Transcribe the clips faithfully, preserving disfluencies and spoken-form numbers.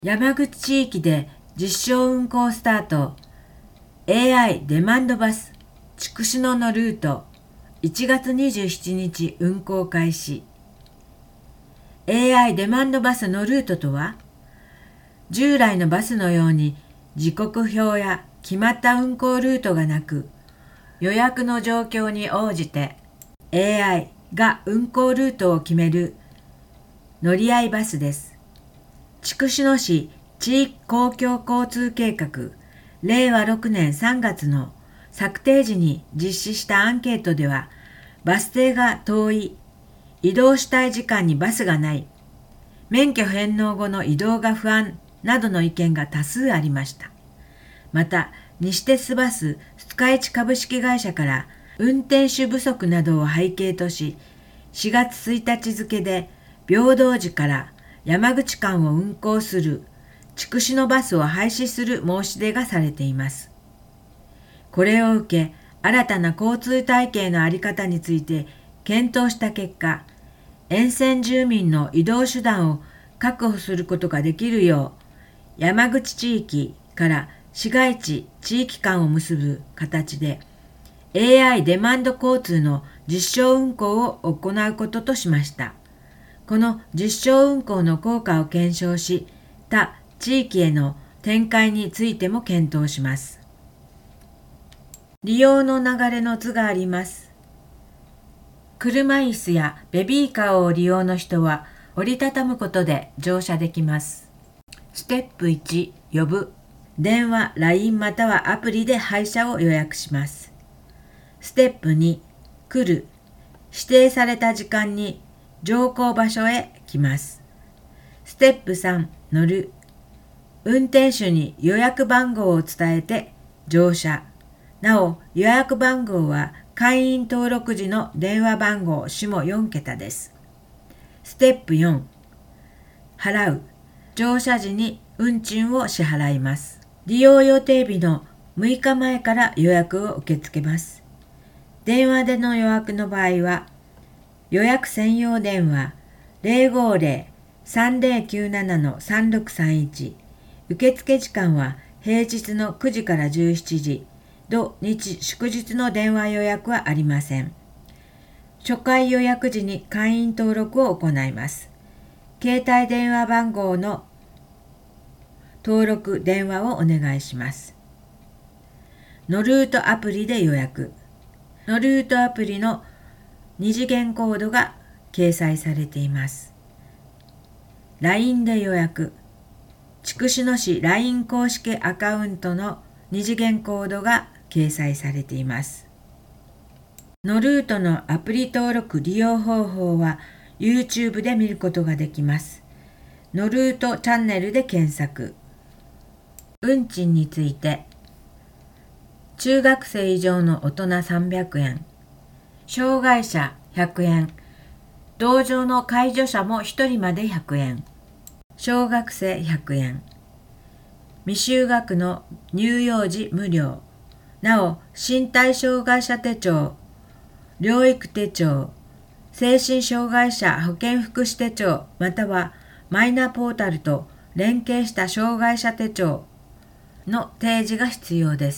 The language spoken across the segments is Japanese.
山口地域で実証運行スタート。 エーアイ デマンドバス筑紫野のルートいちがつにじゅうしちにち運行開始。 エーアイ デマンドバスのルートとは、従来のバスのように時刻表や決まった運行ルートがなく、予約の状況に応じて エーアイ が運行ルートを決める乗り合いバスです。筑紫野市地域公共交通計画れいわろくねんさんがつの策定時に実施したアンケートでは、バス停が遠い、移動したい時間にバスがない、免許返納後の移動が不安などの意見が多数ありました。また、西鉄バススカイチ株式会社から運転手不足などを背景とし、しがつついたち付で平等寺から山口間を運行する筑紫野バスを廃止する申し出がされています。これを受け、新たな交通体系の在り方について検討した結果、沿線住民の移動手段を確保することができるよう、山口地域から市街地地域間を結ぶ形で エーアイ デマンド交通の実証運行を行うこととしました。この実証運行の効果を検証し、他地域への展開についても検討します。利用の流れの図があります。車椅子やベビーカーを利用の人は折りたたむことで乗車できます。ステップいち、呼ぶ。電話、ライン またはアプリで配車を予約します。ステップに、来る。指定された時間に乗降場所へ来ます。ステップさん、乗る。運転手に予約番号を伝えて乗車。なお、予約番号は会員登録時の電話番号下よんけたです。ステップよん、払う。乗車時に運賃を支払います。利用予定日のむいかまえから予約を受け付けます。電話での予約の場合は、予約専用電話 ゼロごゼロ さんゼロきゅうなな さんろくさんいち、受付時間は平日のくじからじゅうしちじ、土日祝日の電話予約はありません。初回予約時に会員登録を行います。携帯電話番号の登録電話をお願いします。ノルートアプリで予約。ノルートアプリの二次元コードが掲載されています。ライン で予約。筑紫野市 ライン 公式アカウントの二次元コードが掲載されています。ノルートのアプリ登録利用方法は YouTube で見ることができます。ノルートチャンネルで検索。運賃について、中学生以上の大人さんびゃくえん、障害者ひゃくえん、同乗の介助者もひとりまでひゃくえん、小学生ひゃくえん、未就学の乳幼児無料。なお、身体障害者手帳、療育手帳、精神障害者保健福祉手帳またはマイナポータルと連携した障害者手帳の提示が必要です。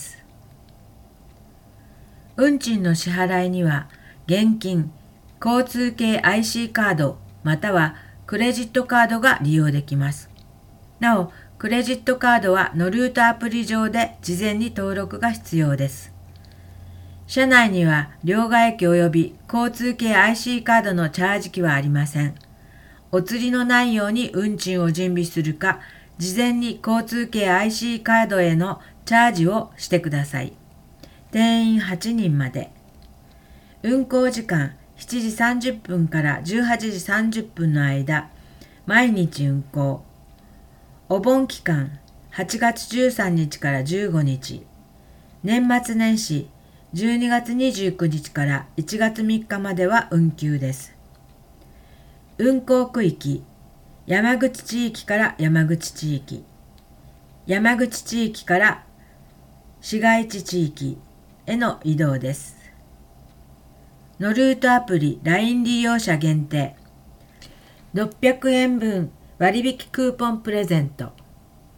運賃の支払いには、現金、交通系 アイシー カードまたはクレジットカードが利用できます。なお、クレジットカードはノルートアプリ上で事前に登録が必要です。車内には両替機及び交通系 アイシー カードのチャージ機はありません。お釣りのないように運賃を準備するか、事前に交通系 アイシー カードへのチャージをしてください。定員はちにんまで。運行時間しちじさんじゅっぷんからじゅうはちじさんじゅっぷんの間、毎日運行。お盆期間はちがつじゅうさんにちからじゅうごにち。年末年始じゅうにがつにじゅうくにちからいちがつみっかまでは運休です。運行区域、山口地域から山口地域、山口地域から市街地地域への移動です。ノルートアプリ ライン 利用者限定、ろっぴゃくえんぶん割引クーポンプレゼント。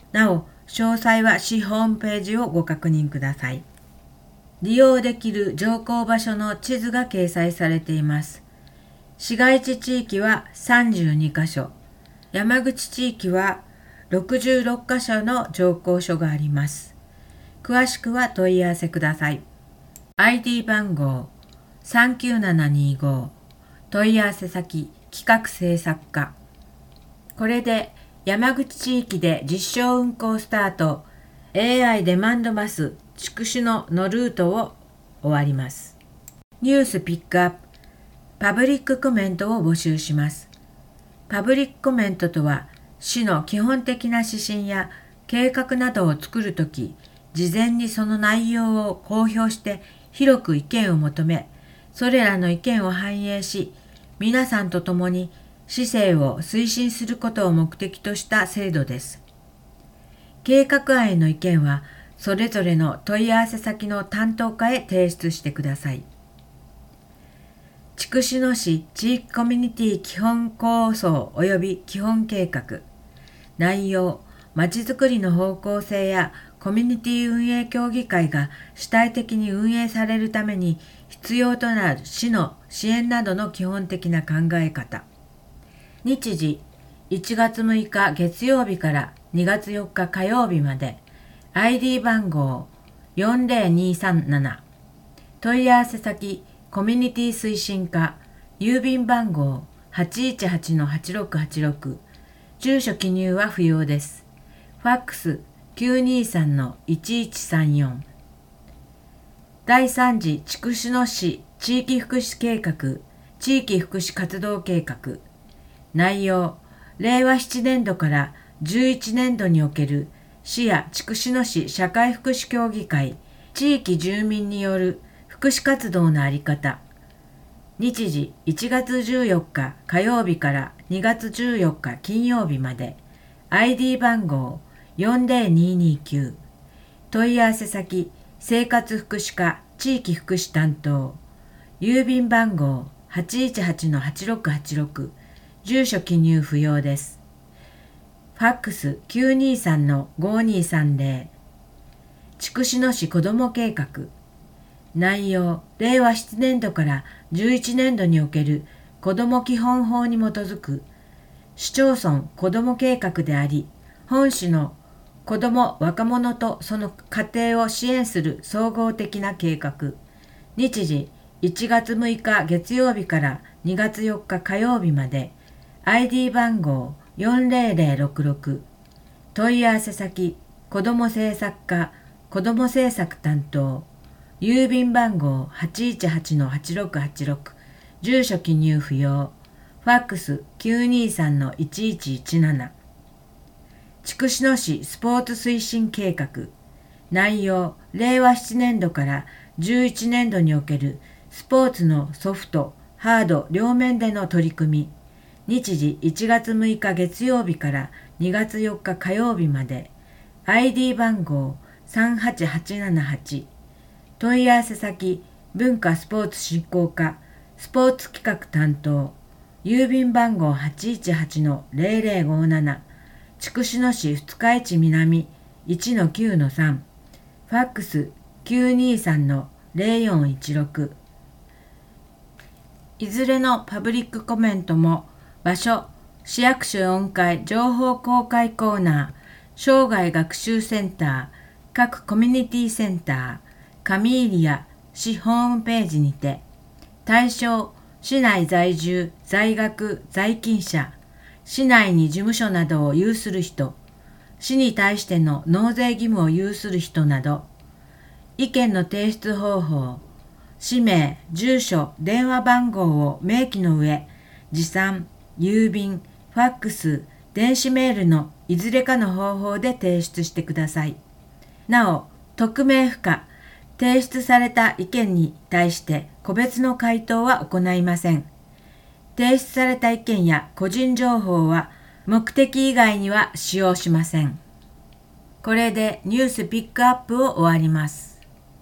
なお、詳細は市ホームページをご確認ください。利用できる乗降場所の地図が掲載されています。市街地地域はさんじゅうにかしょ、山口地域はろくじゅうろっかしょの乗降所があります。詳しくは問い合わせください。アイディー 番号さんきゅうななにご、問い合わせ先企画制作課。これで山口地域で実証運行スタート、エーアイ デマンドバス筑紫野のルートを終わります。ニュースピックアップ、パブリックコメントを募集します。パブリックコメントとは、市の基本的な指針や計画などを作るとき、事前にその内容を公表して広く意見を求め、それらの意見を反映し、皆さんと共に市政を推進することを目的とした制度です。計画案への意見は、それぞれの問い合わせ先の担当課へ提出してください。筑紫野市地域コミュニティ基本構想及び基本計画。内容、まちづくりの方向性やコミュニティ運営協議会が主体的に運営されるために必要となる市の支援などの基本的な考え方。日時、いちがつむいか月曜日からにがつよっか火曜日まで。アイディー 番号よんぜろにさんなな、問い合わせ先コミュニティ推進課、郵便番号 はちいちはちのはちろくはちろく、住所記入は不要です。ファックスきゅうにさんのいちいちさんよん。だいさん次筑紫野市地域福祉計画、地域福祉活動計画。内容、れいわななねんどからじゅういちねんどにおける市や筑紫野市社会福祉協議会、地域住民による福祉活動のあり方。日時いちがつじゅうよっか火曜日からにがつじゅうよっか金曜日まで。アイディー 番号よんぜろににきゅう。問い合わせ先生活福祉課地域福祉担当。郵便番号 はちいちはちのはちろくはちろく。住所記入不要です。ファックスきゅうにさんのごにさんぜろ。筑紫野市子ども計画。内容、れいわななねんどからじゅういちねんどにおける子ども基本法に基づく市町村子ども計画であり、本市の子ども若者とその家庭を支援する総合的な計画。日時いちがつむいか月曜日からにがつよっか火曜日まで。アイディー 番号よんぜろぜろろくろく。問い合わせ先子ども政策課子ども政策担当。郵便番号 はちいちはちのはちろくはちろく。住所記入不要。ファックスきゅうにさんのいちいちいちなな。筑紫野市スポーツ推進計画。内容、れいわななねんどからじゅういちねんどにおけるスポーツのソフト、ハード両面での取り組み。日時いちがつむいか月曜日からにがつよっか火曜日まで。アイディー 番号さんはちはちななはち。問い合わせ先文化スポーツ振興課スポーツ企画担当。郵便番号 はちいちはちのぜろぜろごなな。筑紫野市二日市南 いちのきゅうのさん。ファックスきゅうにさんのぜろよんいちろく。いずれのパブリックコメントも場所、市役所よんかい情報公開コーナー、生涯学習センター、各コミュニティセンター、カミーリア市ホームページにて、対象、市内在住、在学、在勤者、市内に事務所などを有する人、市に対しての納税義務を有する人など、意見の提出方法、氏名、住所、電話番号を明記の上、持参、郵便、ファックス、電子メールのいずれかの方法で提出してください。なお、匿名不可、提出された意見に対して個別の回答は行いません。提出された意見や個人情報は目的以外には使用しません。これでニュースピックアップを終わります。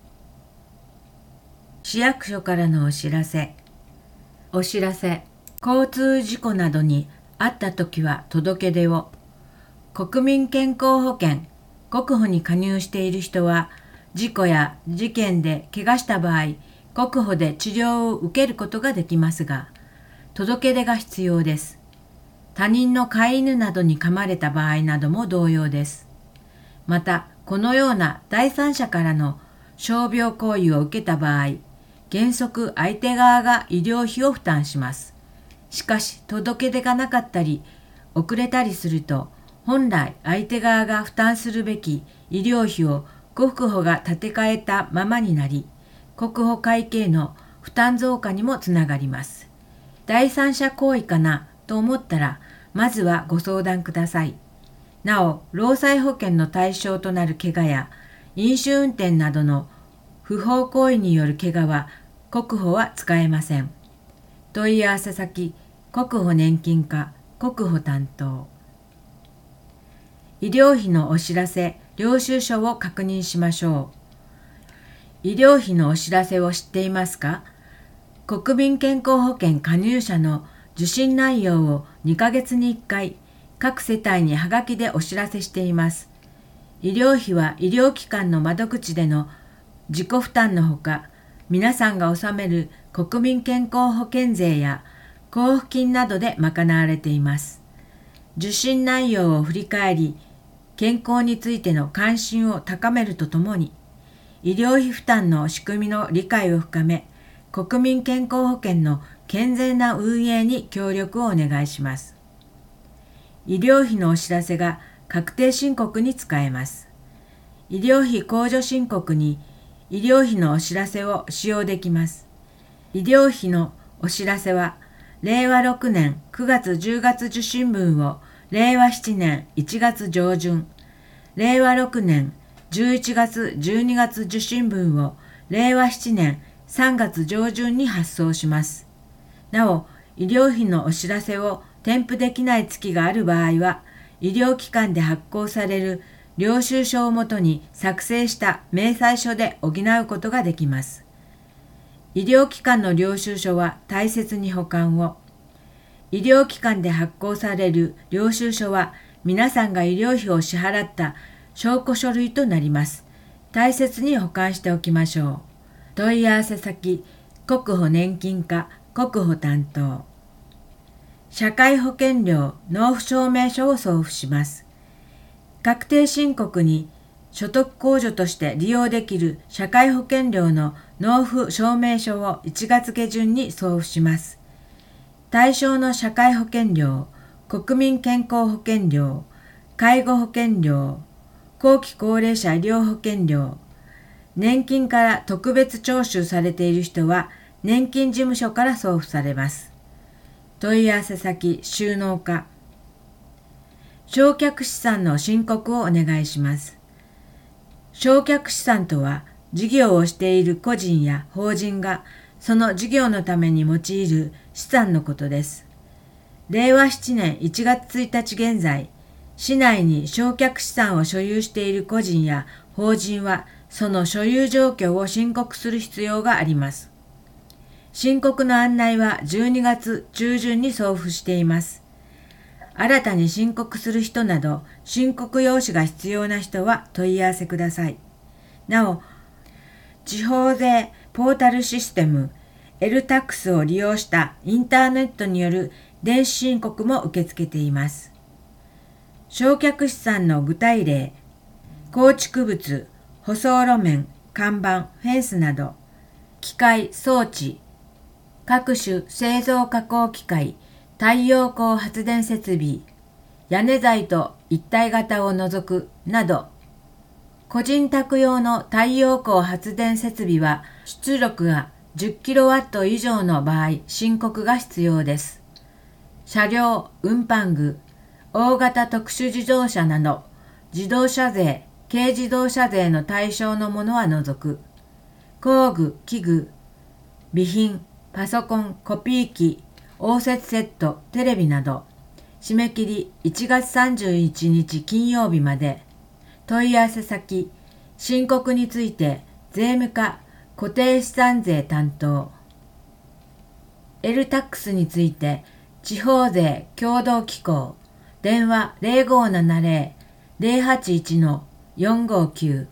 市役所からのお知らせ。お知らせ。交通事故などにあったときは届け出を。 国民健康保険、国保に加入している人は、事故や事件で怪我した場合、国保で治療を受けることができますが、届け出が必要です。他人の飼い犬などに噛まれた場合なども同様です。また、このような第三者からの傷病行為を受けた場合、原則相手側が医療費を負担します。しかし、届け出がなかったり、遅れたりすると、本来相手側が負担するべき医療費を国保が立て替えたままになり、国保会計の負担増加にもつながります。第三者行為かなと思ったら、まずはご相談ください。なお、労災保険の対象となる怪我や飲酒運転などの不法行為による怪我は国保は使えません。問い合わせ先、国保年金課、国保担当。医療費のお知らせ、領収書を確認しましょう。医療費のお知らせを知っていますか？国民健康保険加入者の受診内容をにかげつにいっかい、各世帯にはがきでお知らせしています。医療費は医療機関の窓口での自己負担のほか、皆さんが納める国民健康保険税や交付金などで賄われています。受診内容を振り返り、健康についての関心を高めるとともに、医療費負担の仕組みの理解を深め、国民健康保険の健全な運営に協力をお願いします。医療費のお知らせが確定申告に使えます。医療費控除申告に医療費のお知らせを使用できます。医療費のお知らせは、れいわろくねんくがつじゅうがつ受診分をれいわななねんいちがつ上旬、れいわろくねんじゅういちがつじゅうにがつ受診分をれいわななねんさんがつ上旬に発送します。なお、医療費のお知らせを添付できない月がある場合は、医療機関で発行される領収書をもとに作成した明細書で補うことができます。医療機関の領収書は大切に保管を。医療機関で発行される領収書は皆さんが医療費を支払った証拠書類となります。大切に保管しておきましょう。問い合わせ先、国保年金課、国保担当。社会保険料納付証明書を送付します。確定申告に所得控除として利用できる社会保険料の納付証明書をいちがつげじゅんに送付します。対象の社会保険料、国民健康保険料、介護保険料、後期高齢者医療保険料、年金から特別徴収されている人は年金事務所から送付されます。問い合わせ先、収納課。償却資産の申告をお願いします。償却資産とは、事業をしている個人や法人がその事業のために用いる資産のことです。れいわななねんいちがつついたち現在、市内に償却資産を所有している個人や法人は、その所有状況を申告する必要があります。申告の案内はじゅうにがつちゅうじゅんに送付しています。新たに申告する人など、申告用紙が必要な人は問い合わせください。なお、地方税ポータルシステム エルタックス を利用したインターネットによる電子申告も受け付けています。償却資産の具体例、構築物、舗装路面、看板、フェンスなど、機械、装置、各種製造加工機械、太陽光発電設備、屋根材と一体型を除くなど、個人宅用の太陽光発電設備は出力が じゅっキロワット 以上の場合、申告が必要です。車両、運搬具、大型特殊自動車など、自動車税、軽自動車税の対象のものは除く。工具、器具、備品、パソコン、コピー機、応接セット、テレビなど、締め切りいちがつさんじゅういちにち金曜日まで。問い合わせ先、申告について税務課固定資産税担当。エルタックス について地方税協同機構、 電話 ゼロごーななゼロ ゼロはちいち よんごきゅう。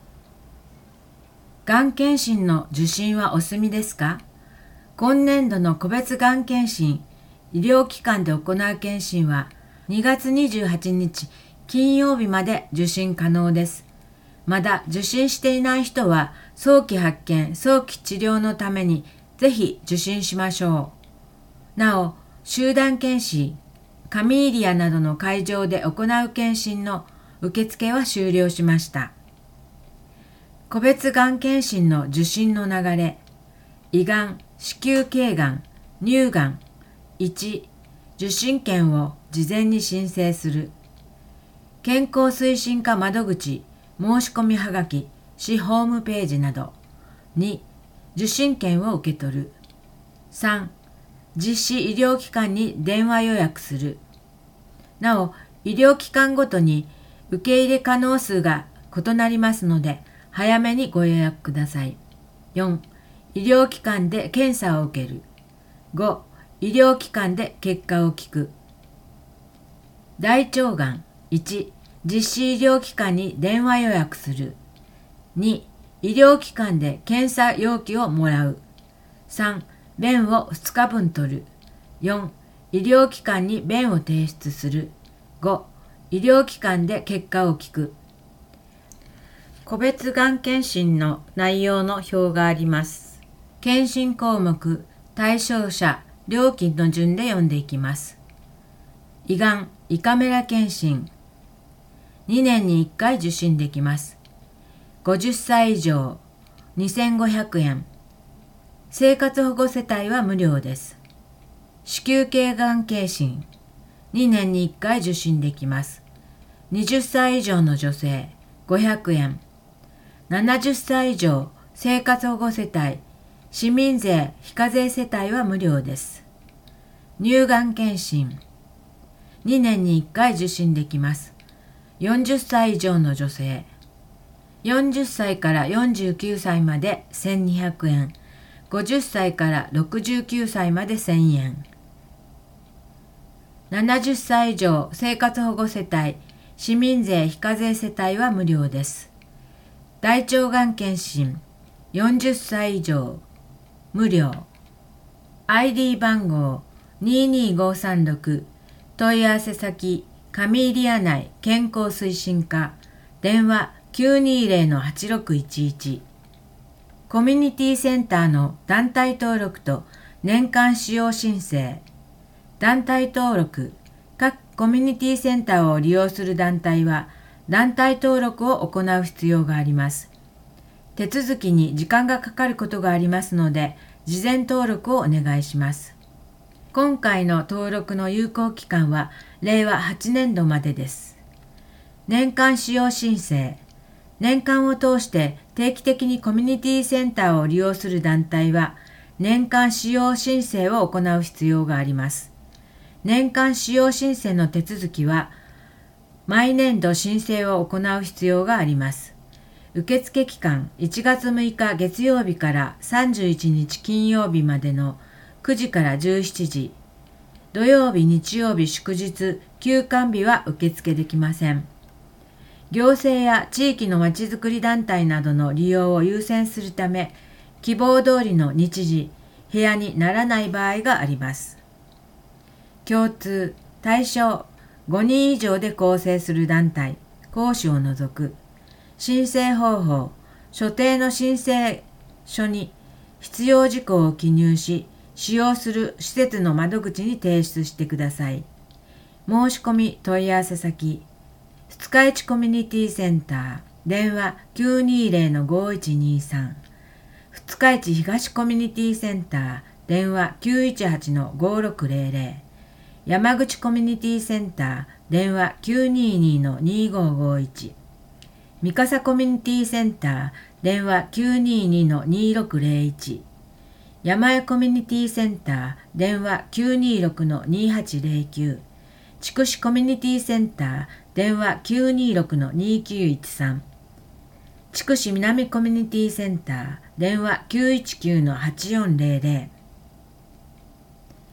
がん検診の受診はお済みですか？今年度の個別がん検診、医療機関で行う検診はにがつにじゅうはちにち金曜日まで受診可能です。まだ受診していない人は早期発見、早期治療のためにぜひ受診しましょう。なお、集団検診、カミーリアなどの会場で行う検診の受付は終了しました。個別がん検診の受診の流れ、胃がん、子宮頸がん、乳がん。いち、受診券を事前に申請する。健康推進課窓口、申し込みはがき、市ホームページなど。に、受診券を受け取る。さん、実施医療機関に電話予約する。なお、医療機関ごとに受け入れ可能数が異なりますので、早めにご予約ください。よん、医療機関で検査を受ける。ご、医療機関で結果を聞く。大腸がん。いち、実施医療機関に電話予約する。に、医療機関で検査容器をもらう。さん、便をふつかぶん取る。よん、医療機関に便を提出する。ご、医療機関で結果を聞く。個別がん検診の内容の表があります。検診項目、対象者、料金の順で読んでいきます。胃がん、胃カメラ検診。にねんにいっかい受診できます。ごじゅっさい以上、にせんごひゃくえん。生活保護世帯は無料です。子宮頸がん検診。にねんにいっかい受診できます。はたち以上の女性、ごひゃくえん。ななじゅっさい以上、生活保護世帯、市民税非課税世帯は無料です。乳がん検診。にねんにいっかい受診できます。よんじゅっさい以上の女性。よんじゅっさいからよんじゅうきゅうさいまでせんにひゃくえん。ごじゅっさいからろくじゅうきゅうさいまでせんえん。ななじゅっさい以上生活保護世帯、市民税非課税世帯は無料です。大腸がん検診。よんじゅっさい以上。無料。アイディー 番号ににごさんろく。問い合わせ先、カミーリア内健康推進課。電話 きゅうにゼロのはちろくいちいち。コミュニティセンターの団体登録と年間使用申請。団体登録。各コミュニティセンターを利用する団体は団体登録を行う必要があります。手続きに時間がかかることがありますので、事前登録をお願いします。今回の登録の有効期間はれいわはちねんどまでです。年間使用申請。年間を通して定期的にコミュニティセンターを利用する団体は年間使用申請を行う必要があります。年間使用申請の手続きは毎年度申請を行う必要があります。受付期間いちがつむいか月曜日からさんじゅういちにち金曜日までのくじからじゅうしちじ、土曜日、日曜日、祝日、休館日は受付できません。行政や地域のまちづくり団体などの利用を優先するため、希望通りの日時、部屋にならない場合があります。共通、対象、ごにん以上で構成する団体、講師を除く。申請方法、所定の申請書に必要事項を記入し、使用する施設の窓口に提出してください。申し込み問い合わせ先、二日市コミュニティセンター、電話 きゅうにゼロのごいちにさん。二日市東コミュニティセンター、電話 きゅういちはちのごろくゼロゼロ。山口コミュニティセンター、電話 きゅうににのにごごいち。三笠コミュニティセンター、電話 きゅうににのにろくゼロいち。山江コミュニティセンター、電話 きゅうにろくのにはちゼロきゅう。筑紫コミュニティセンター、電話 きゅうにろくのにきゅういちさん。筑紫南コミュニティセンター、電話 きゅういちきゅうのはちよんゼロゼロ。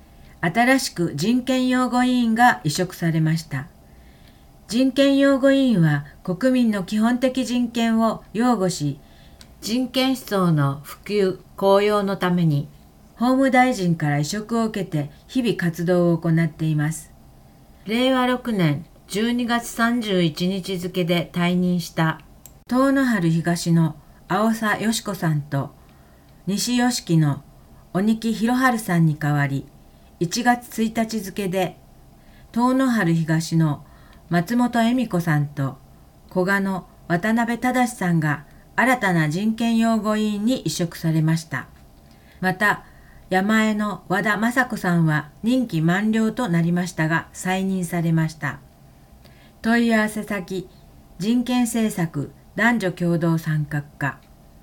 新しく人権擁護委員が委嘱されました。人権擁護委員は国民の基本的人権を擁護し、人権思想の普及・向揚のために法務大臣から委嘱を受けて日々活動を行っています。れいわろくねんじゅうにがつさんじゅういちにち付で退任した遠野原東の青佐よし子さんと西吉木の鬼木博春さんに代わり、いちがつついたち付で遠野原東の松本恵美子さんと古賀の渡辺忠さんが新たな人権擁護委員に委嘱されました。また、山江の和田雅子さんは任期満了となりましたが再任されました。問い合わせ先、人権政策男女共同参画課。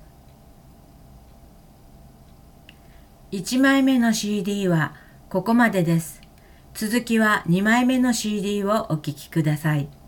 いちまいめの シーディー はここまでです。続きはにまいめの シーディー をお聞きください。